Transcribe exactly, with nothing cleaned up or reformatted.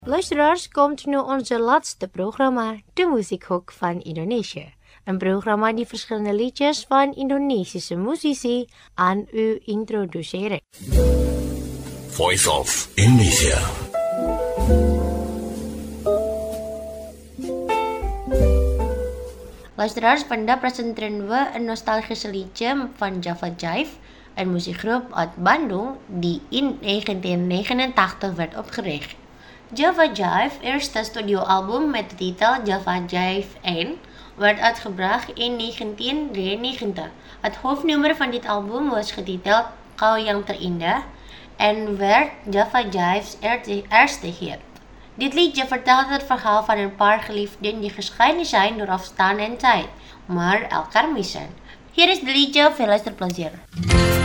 Luisteraars, komt nu onze laatste programma, De Muziekhoek van Indonesië. Een programma die verschillende liedjes van Indonesische muzici aan u introduceren. Voice of Indonesia. Luisteraars, vandaag presenteren we een nostalgische liedje van Java Jive, een muziekgroep uit Bandung die in negentien negenentachtig werd opgericht. Java Jive, eerste studioalbum met de titel Java Jive één, werd uitgebracht in negentien drieënnegentig. Het hoofdnummer van dit album was getiteld Kau Yang Terindah en werd Java Jive's eerste hit. Dit liedje vertelt het verhaal van een paar geliefden die gescheiden zijn door afstand en tijd, maar elkaar missen. Hier is het liedje, veel luisterplezier.